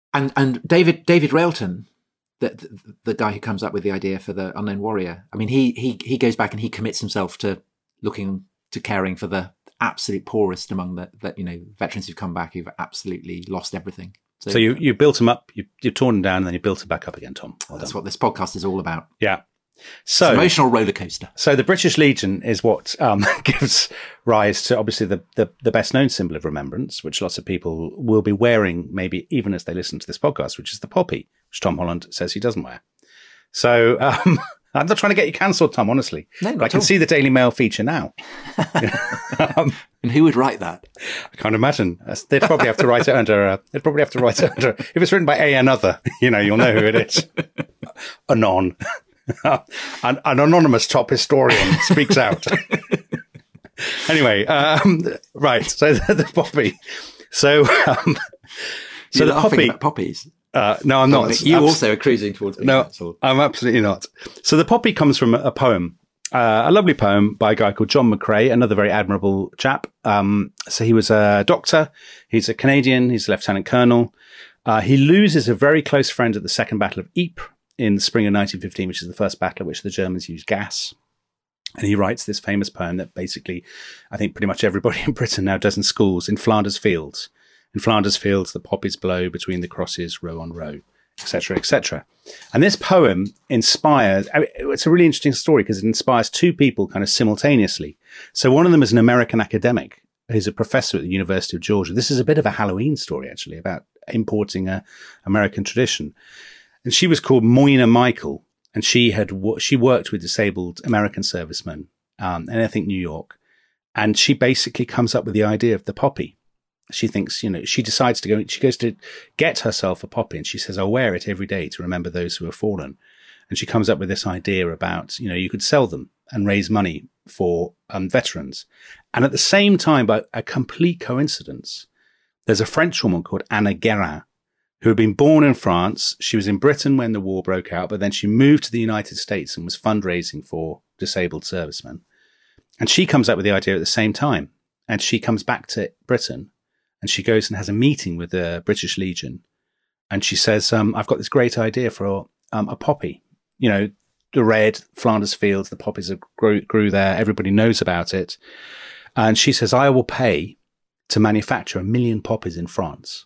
And and David David Railton, the, the the guy who comes up with the idea for the Unknown Warrior, I mean, he he he goes back and he commits himself to looking to caring for the absolute poorest among the, the you know veterans who've come back who've absolutely lost everything. So, so you you built them up, you you torn them down, and then you built them back up again, Tom. Well that's done. What this podcast is all about. Yeah. So it's an emotional roller coaster. So the British Legion is what um, gives rise to obviously the, the the best known symbol of remembrance, which lots of people will be wearing, maybe even as they listen to this podcast, which is the poppy, which Tom Holland says he doesn't wear. So um, I'm not trying to get you cancelled, Tom. Honestly, no, I can all. see the Daily Mail feature now. um, and who would write that? I can't imagine. They'd probably have to write it under. Uh, they'd probably have to write it under. If it's written by a another, you know, you'll know who it is. Anon. an, an anonymous top historian speaks out. Anyway, um, right. So the, the poppy. So, um, so You're the poppy. About poppies. Uh, no, I'm not. You I'm, also are cruising towards. No, cancelled. I'm absolutely not. So the poppy comes from a, a poem, uh, a lovely poem by a guy called John McCrae, another very admirable chap. Um, so he was a doctor. He's a Canadian. He's a lieutenant colonel. Uh, he loses a very close friend at the Second Battle of Ypres in the spring of nineteen fifteen, which is the first battle at which the Germans used gas. And he writes this famous poem that basically, I think pretty much everybody in Britain now does in schools. In Flanders Fields. In Flanders Fields, the poppies blow between the crosses, row on row, et cetera, et cetera. And this poem inspires, I mean, it's a really interesting story because it inspires two people kind of simultaneously. So one of them is an American academic who's a professor at the University of Georgia. This is a bit of a Halloween story, actually, about importing a American tradition. And she was called Moina Michael, and she had she worked with disabled American servicemen, um, and I think New York. And she basically comes up with the idea of the poppy. She thinks, you know, she decides to go. She goes to get herself a poppy, and she says, "I'll wear it every day to remember those who have fallen." And she comes up with this idea about, you know, you could sell them and raise money for um, veterans. And at the same time, by a complete coincidence, there's a French woman called Anna Guérin, who had been born in France. She was in Britain when the war broke out, but then she moved to the United States and was fundraising for disabled servicemen. And she comes up with the idea at the same time. And she comes back to Britain and she goes and has a meeting with the British Legion. And she says, um, I've got this great idea for um, a poppy. You know, the red Flanders Fields, the poppies that grew, grew there. Everybody knows about it. And she says, I will pay to manufacture a million poppies in France.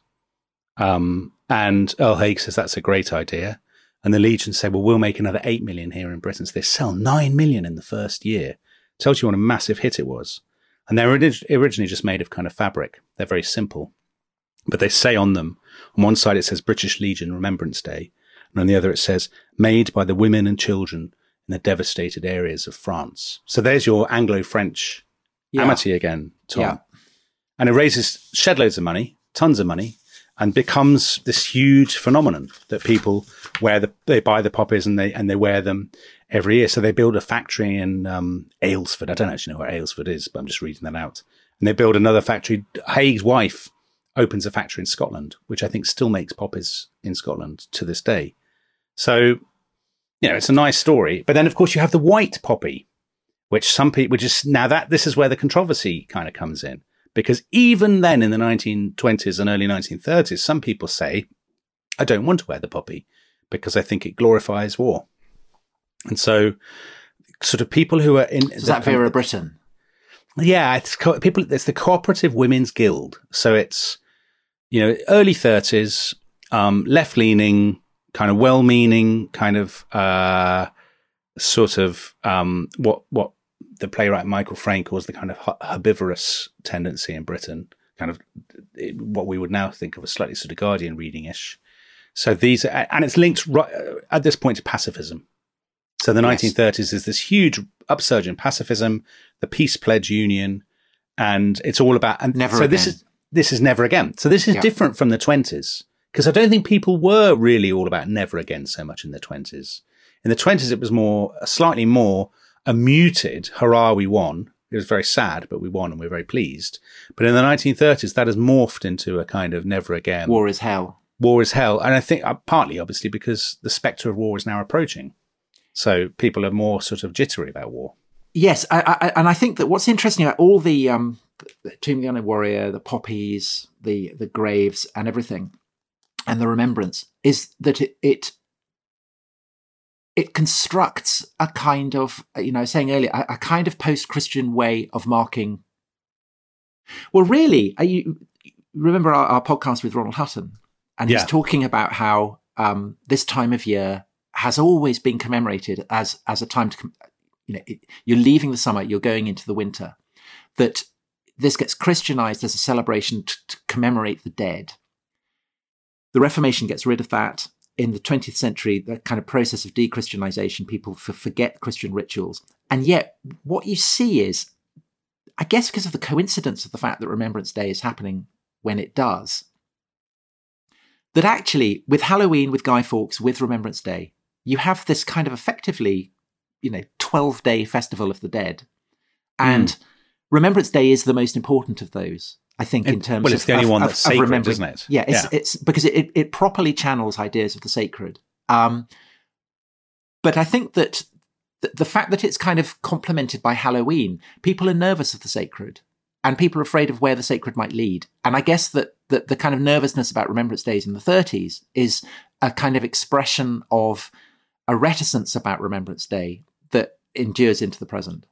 Um, and Earl Haig says, that's a great idea. And the Legion say, well, we'll make another eight million here in Britain. So they sell nine million in the first year. Tells you what a massive hit it was. And they're originally just made of kind of fabric. They're very simple. But they say on them, on one side it says British Legion Remembrance Day. And on the other it says, made by the women and children in the devastated areas of France. So there's your Anglo-French yeah. amity again, Tom. Yeah. And it raises shed loads of money, tons of money, and becomes this huge phenomenon that people wear the, they buy the poppies and they, and they wear them every year. So they build a factory in um, Aylesford. I don't actually know where Aylesford is, but I'm just reading that out. And they build another factory. Haig's wife opens a factory in Scotland, which I think still makes poppies in Scotland to this day. So, you know, it's a nice story. But then, of course, you have the white poppy, which some people just now that this is where the controversy kind of comes in. Because even then in the nineteen twenties and early nineteen thirties, some people say, I don't want to wear the poppy because I think it glorifies war. And so sort of people who are in... So is that Vera Britain? Yeah, it's co- people. It's the Cooperative Women's Guild. So it's, you know, early thirties, um, left-leaning, kind of well-meaning, kind of uh, sort of um, what what the playwright Michael Frayn calls the kind of herbivorous tendency in Britain, kind of what we would now think of as slightly sort of Guardian reading-ish. So these, are, and it's linked right, at this point to pacifism. So the yes. nineteen thirties is this huge upsurge in pacifism, the Peace Pledge Union, and it's all about, and never so again. this is, this is never again. So this is yeah. different from the twenties, because I don't think people were really all about never again so much in the twenties. In the twenties, it was more, slightly more a muted, hurrah, we won. It was very sad, but we won and we're very pleased. But in the nineteen thirties, that has morphed into a kind of never again. War is hell. War is hell. And I think uh, partly, obviously, because the spectre of war is now approaching. So people are more sort of jittery about war. Yes. I, I, and I think that what's interesting about all the, um, the Tomb of the Unknown Warrior, the poppies, the, the graves and everything, and the remembrance is that it, it it constructs a kind of, you know, I was saying earlier, a, a kind of post-Christian way of marking. Well, really, you remember our, our podcast with Ronald Hutton, and Yeah. he's talking about how um, this time of year has always been commemorated as as a time to, com- you know, it, you're leaving the summer, you're going into the winter, that this gets Christianized as a celebration to, to commemorate the dead. The Reformation gets rid of that. In the twentieth century, the kind of process of de-Christianization, people f- forget Christian rituals. And yet what you see is, I guess because of the coincidence of the fact that Remembrance Day is happening when it does, that actually with Halloween, with Guy Fawkes, with Remembrance Day, you have this kind of effectively, you know, twelve-day festival of the dead. And mm. Remembrance Day is the most important of those, I think, in terms of... Well, it's of, the only of, one that's of, sacred, of isn't it? Yeah, it's, yeah. it's because it, it properly channels ideas of the sacred. Um, but I think that th- the fact that it's kind of complemented by Halloween, people are nervous of the sacred, and people are afraid of where the sacred might lead. And I guess that, that the kind of nervousness about Remembrance Days in the thirties is a kind of expression of a reticence about Remembrance Day that endures into the present.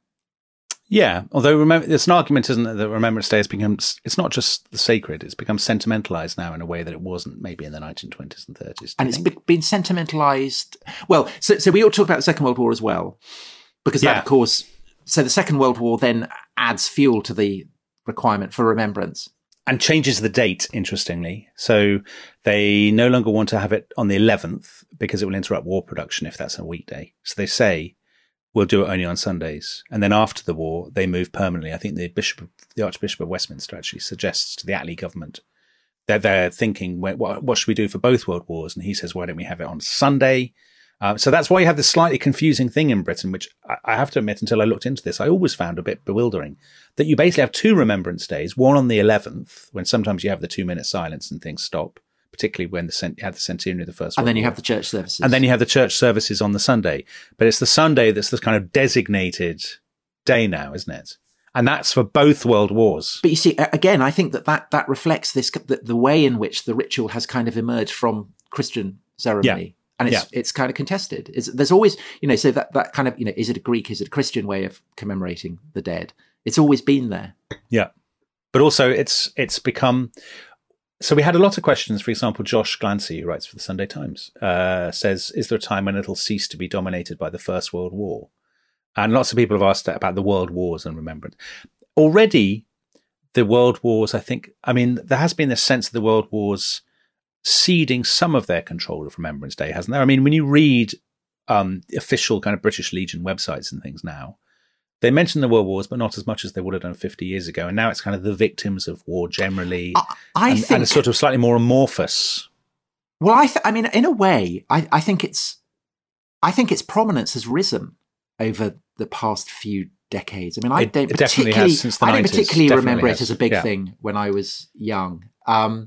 Yeah, although remember, there's an argument, isn't it, that Remembrance Day has become, it's not just the sacred, it's become sentimentalized now in a way that it wasn't maybe in the nineteen twenties and thirties. And it's be- been sentimentalized. Well, so, so we ought to talk about the Second World War as well, because that, yeah. of course, so the Second World War then adds fuel to the requirement for remembrance. And changes the date, interestingly. So they no longer want to have it on the eleventh because it will interrupt war production if that's a weekday. So they say, we'll do it only on Sundays. And then after the war, they move permanently. I think the Bishop, of, the Archbishop of Westminster actually suggests to the Attlee government that they're thinking, what, what should we do for both world wars? And he says, why don't we have it on Sunday? Uh, so that's why you have this slightly confusing thing in Britain, which I, I have to admit, until I looked into this, I always found a bit bewildering, that you basically have two remembrance days, one on the eleventh, when sometimes you have the two-minute silence and things stop, particularly when the cent- you have the centenary of the First World And then you War. have the church services. And then you have the church services on the Sunday. But it's the Sunday that's the kind of designated day now, isn't it? And that's for both world wars. But you see, again, I think that that, that reflects this, the, the way in which the ritual has kind of emerged from Christian ceremony. Yeah. And it's yeah. it's kind of contested. It's, there's always, you know, so that, that kind of, you know, is it a Greek, is it a Christian way of commemorating the dead? It's always been there. Yeah. But also it's it's become... So we had a lot of questions. For example, Josh Glancy, who writes for the Sunday Times, uh, says, is there a time when it'll cease to be dominated by the First World War? And lots of people have asked about the world wars and remembrance. Already, the world wars, I think, I mean, there has been this sense of the world wars ceding some of their control of Remembrance Day, hasn't there? I mean, when you read um, official kind of British Legion websites and things now, they mention the world wars, but not as much as they would have done fifty years ago. And now it's kind of the victims of war generally. I, I and, think, and it's sort of slightly more amorphous. Well, I, th- I mean, in a way, I, I think it's, I think its prominence has risen over the past few decades. I mean, I It- don't it definitely particularly, has since the I don't nineties. particularly Definitely remember has. it as a big Yeah. thing when I was young. Um,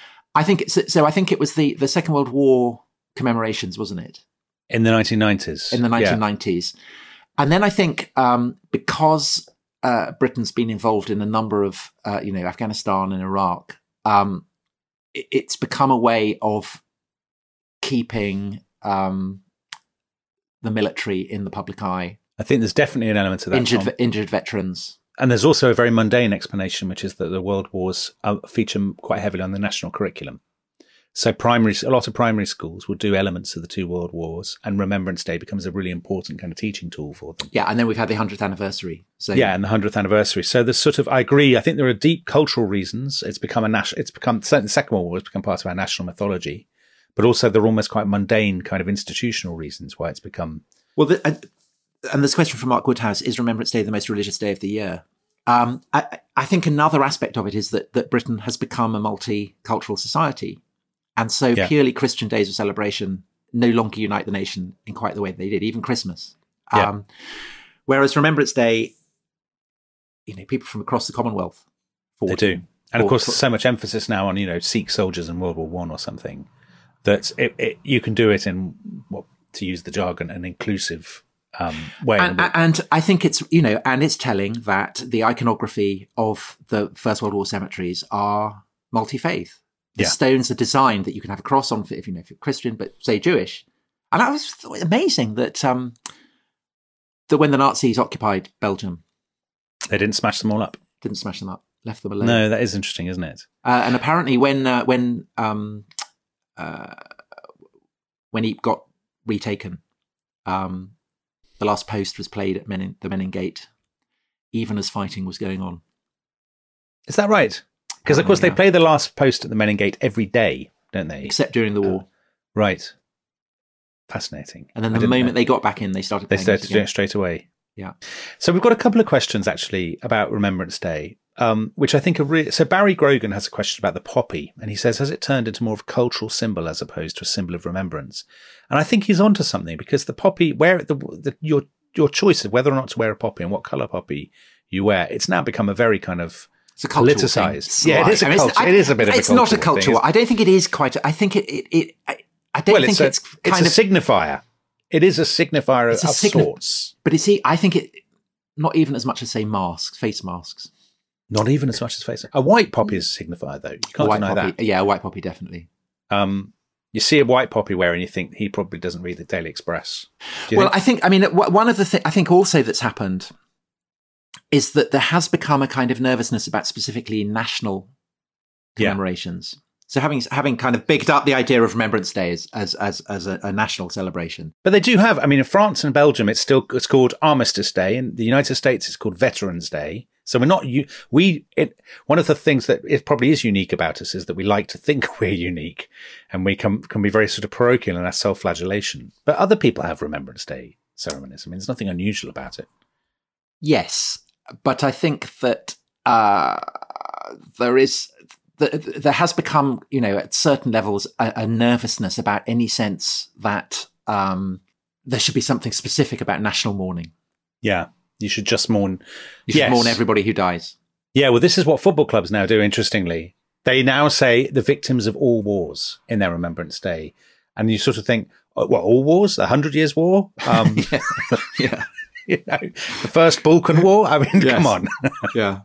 I think it's, so I think it was the, the Second World War commemorations, wasn't it? In the nineteen nineties. In the Yeah. nineteen nineties. And then I think um, because uh, Britain's been involved in a number of, uh, you know, Afghanistan and Iraq, um, it, it's become a way of keeping um, the military in the public eye. I think there's definitely an element of that. Injured, Tom. injured veterans. And there's also a very mundane explanation, which is that the world wars uh, feature quite heavily on the national curriculum. So primary, a lot of primary schools will do elements of the two world wars, and Remembrance Day becomes a really important kind of teaching tool for them. Yeah, and then we've had the hundredth anniversary. So Yeah, and the hundredth anniversary. So there's sort of, I agree. I think there are deep cultural reasons. It's become a national. It's become certainly the Second World War has become part of our national mythology, but also there are almost quite mundane kind of institutional reasons why it's become. Well, the, and, and this question from Mark Woodhouse: is Remembrance Day the most religious day of the year? Um, I, I think another aspect of it is that that Britain has become a multicultural society. And so Yeah. purely Christian days of celebration no longer unite the nation in quite the way they did, even Christmas. Yeah. Um, whereas Remembrance Day, you know, people from across the Commonwealth. They fought- do. And of fought course, for- there's so much emphasis now on, you know, Sikh soldiers in World War One or something that it, it, you can do it in, what, to use the jargon, an inclusive um, way. And, and I think it's, you know, and it's telling that the iconography of the First World War cemeteries are multi-faith. The Yeah. stones are designed that you can have a cross on for, if you know if you're Christian, but say Jewish. And I was thought it amazing that um, that when the Nazis occupied Belgium, They didn't smash them all up. didn't smash them up, left them alone. No, that is interesting, isn't it? Uh, and apparently, when uh, when um, uh, when Ypres got retaken, um, the last post was played at Menin, the Menin Gate, even as fighting was going on. Is that right? Because, of course, yeah. they play the last post at the Menin Gate every day, don't they? Except during the war. Uh, right. Fascinating. And then I the didn't moment know. they got back in, they started They playing started it to do again. it straight away. Yeah. So we've got a couple of questions, actually, about Remembrance Day, um, which I think are really... So Barry Grogan has a question about the poppy, and he says, has it turned into more of a cultural symbol as opposed to a symbol of remembrance? And I think he's onto something, because the poppy, where the, the your your choice of whether or not to wear a poppy and what colour poppy you wear, it's now become a very kind of... It's a cultural politicized. thing. Yeah, it is a I mean, culture. I- It is a bit of a It's not a cultural thing, cultural. isn't it? I don't think it is quite. A, I think it. it, it I, I don't Well, think it's a, it's kind it's of. a signifier. It is a signifier It's a of signi- sorts. But you see, I think it. Not even as much as say masks, face masks. Not even as much as face. A white poppy is a signifier, though. You A can't white deny poppy, that. yeah, a white poppy definitely. Um, you see a white poppy wear and you think he probably doesn't read the Daily Express. Do you Well, think? I think. I mean, w- one of the things I think also that's happened is that there has become a kind of nervousness about specifically national Yeah. commemorations. So having having kind of bigged up the idea of Remembrance Day as as as, as a, a national celebration. But they do have. I mean, in France and Belgium, it's still it's called Armistice Day. In the United States, it's called Veterans Day. So we're not you. We it. One of the things that it probably is unique about us is that we like to think we're unique, and we can can be very sort of parochial in our self-flagellation. But other people have Remembrance Day ceremonies. I mean, there's nothing unusual about it. Yes, but I think that uh, there is. There has become, you know, at certain levels, a, a nervousness about any sense that um, there should be something specific about national mourning. Yeah, you should just mourn. You should Yes. mourn everybody who dies. Yeah, well, this is what football clubs now do, interestingly. They now say the victims of all wars in their Remembrance Day. And you sort of think, oh, what, all wars? The Hundred Years' War? Um, yeah. yeah. you know, the First Balkan War? I mean, Yes. come on. Yeah.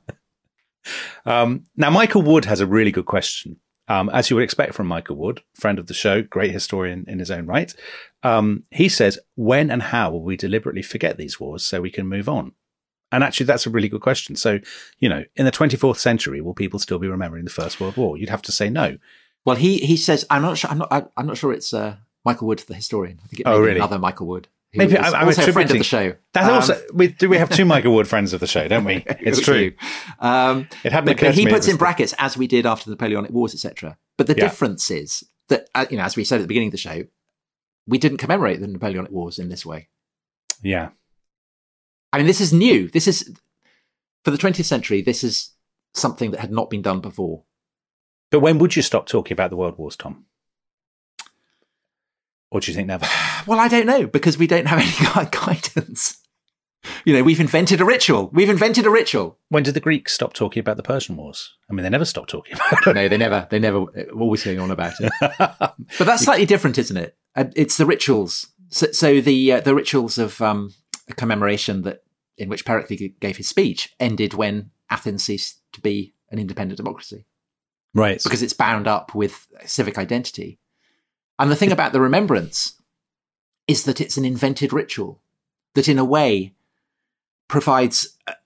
Um, now, Michael Wood has a really good question. Um, as you would expect from Michael Wood, friend of the show, great historian in his own right. Um, he says, when and how will we deliberately forget these wars so we can move on? And actually, that's a really good question. So, you know, in the twenty-fourth century, will people still be remembering the First World War? You'd have to say no. Well, he he says, I'm not sure. I'm not. I, I'm not sure it's uh, Michael Wood, the historian. I think it may Oh, be really? another Michael Wood. Who Maybe is I'm, I'm also a friend of attributing- the show. That's Um, also we do. We have two Michael Wood friends of the show, don't we? It's we true. do. Um, It hadn't but, occurred but to he me puts it in was- brackets, as we did after the Napoleonic Wars, et cetera. But the Yeah. difference is that, uh, you know, as we said at the beginning of the show, we didn't commemorate the Napoleonic Wars in this way. Yeah. I mean, this is new. This is, for the twentieth century, this is something that had not been done before. But when would you stop talking about the World Wars, Tom? Or do you think never? Well, I don't know, because we don't have any gui- guidance. You know, we've invented a ritual. We've invented a ritual. When did the Greeks stop talking about the Persian Wars? I mean, they never stopped talking about it. No, they never, they never, were always going on about it. But that's slightly different, isn't it? Uh, It's the rituals. So, so the uh, the rituals of um, a commemoration that in which Pericles gave his speech ended when Athens ceased to be an independent democracy, Right. because it's bound up with civic identity. And the thing about the remembrance is that it's an invented ritual that, in a way, provides uh,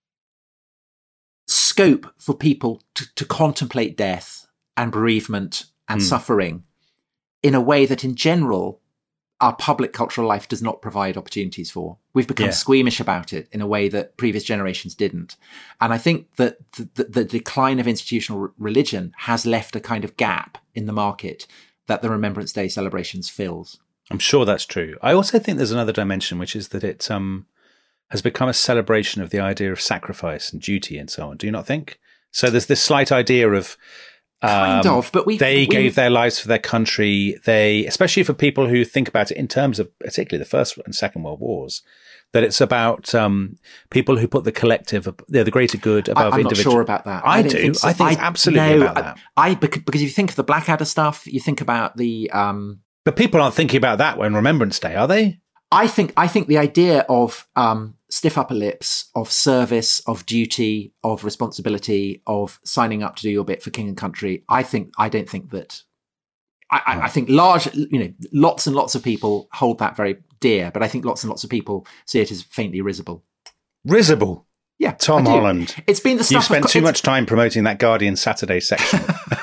scope for people to, to contemplate death and bereavement and Mm. suffering in a way that, in general, our public cultural life does not provide opportunities for. We've become Yeah. squeamish about it in a way that previous generations didn't. And I think that the, the, the decline of institutional re- religion has left a kind of gap in the market that the Remembrance Day celebrations fills. I'm sure that's true. I also think there's another dimension, which is that it um, has become a celebration of the idea of sacrifice and duty and so on. Do you not think? So there's this slight idea of Kind um, of, but we they we, gave their lives for their country. They, especially for people who think about it in terms of particularly the First and Second World Wars, that it's about um, people who put the collective, the greater good above I, I'm not individual. sure about that. I don't do. think so. I think absolutely about that. I, I because, because if you think of the Blackadder stuff, you think about the. Um, But people aren't thinking about that when Remembrance Day, are they? I think I think the idea of um, stiff upper lips, of service, of duty, of responsibility, of signing up to do your bit for king and country. I think I don't think that. I, I, I think large, you know, lots and lots of people hold that very dear, but I think lots and lots of people see it as faintly risible. Risible. Yeah, Tom Holland. It's been the stuff. You spent of, too much time promoting that Guardian Saturday section.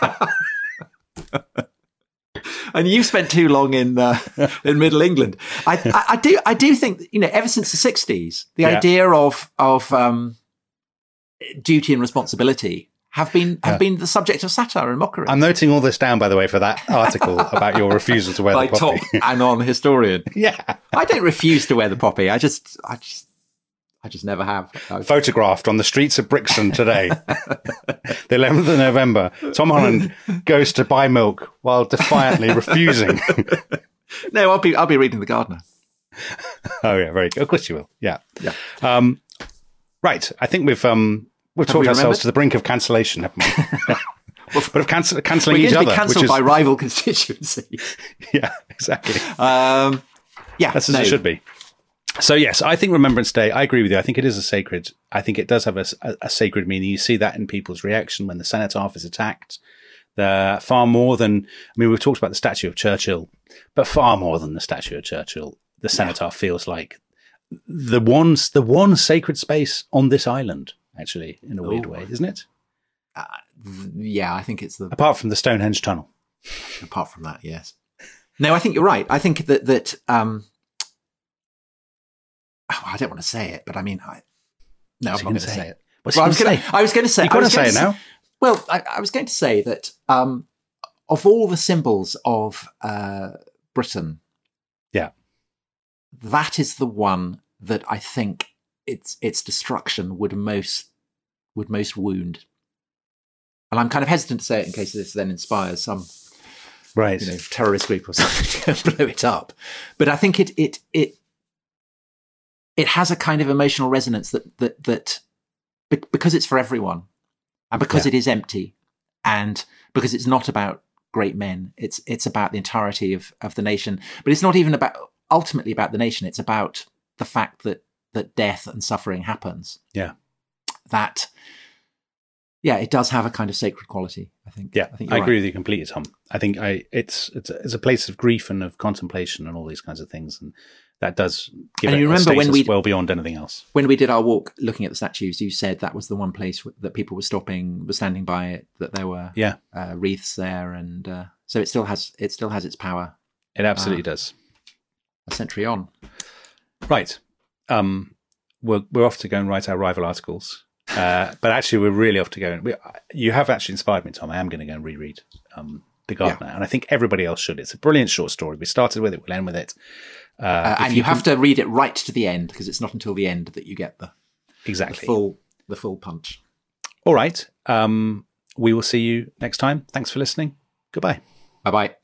And you spent too long in uh, in Middle England. I, I, I do I do think, you know, ever since the sixties, the yeah. idea of of um, duty and responsibility have been have yeah. been the subject of satire and mockery. I'm noting all this down, by the way, for that article about your refusal to wear By the poppy. Top Anon historian. Yeah, I don't refuse to wear the poppy. I just I just. I just never have. Photographed on the streets of Brixton today, the eleventh of November. Tom Holland goes to buy milk while defiantly refusing. No, I'll be I'll be reading The Gardener. Oh yeah, very good. Of course you will. Yeah, yeah. Um, right. I think we've um, we've have talked we ourselves to the brink of cancellation, haven't we? Well, but of cancel, cancelling each other, be cancelled which is by rival constituencies. Yeah, exactly. Um, yeah, that's as no. it should be. So yes, I think Remembrance Day, I agree with you. I think it is a sacred, I think it does have a, a, a sacred meaning. You see that in people's reaction when the cenotaph is attacked. The far more than, I mean, we've talked about the statue of Churchill, but far more than the statue of Churchill, the cenotaph yeah. feels like the one, the one sacred space on this island, actually, in a weird Ooh. way, isn't it? Uh, yeah, I think it's the... Apart from the Stonehenge Tunnel. Apart from that, yes. No, I think you're right. I think that, that, um, I don't want to say it, but I mean, I, no, What's I'm not going to say it. What's well, I, was gonna, say? I was going to say, you've got to say it now. Well, I, I was going to say that um, of all the symbols of uh, Britain, yeah, that is the one that I think its its destruction would most would most wound. And I'm kind of hesitant to say it in case this then inspires some, right, you know, terrorist group or something to blow it up. But I think it it it. It has a kind of emotional resonance that that that because it's for everyone, and because yeah. it is empty, and because it's not about great men. It's it's about the entirety of, of the nation. But it's not even about ultimately about the nation. It's about the fact that that death and suffering happens. Yeah, that yeah, it does have a kind of sacred quality. I think. Yeah, I, think I agree right. with you completely, Tom. I think I it's it's a, it's a place of grief and of contemplation and all these kinds of things and. That does give and it you remember a when we, well beyond anything else. When we did our walk looking at the statues, you said that was the one place that people were stopping, were standing by it, that there were yeah. uh, wreaths there. And uh, so it still has it still has its power. It absolutely uh, does. A century on. Right. Um, we're, we're off to go and write our rival articles. Uh, but actually, we're really off to go. And we, you have actually inspired me, Tom. I am going to go and reread um, The Gardener. Yeah. And I think everybody else should. It's a brilliant short story. We started with it. We'll end with it. Uh, uh, and you, you can, have to read it right to the end because it's not until the end that you get the exactly the full the full punch. All right. Um, we will see you next time. Thanks for listening. Goodbye. Bye bye.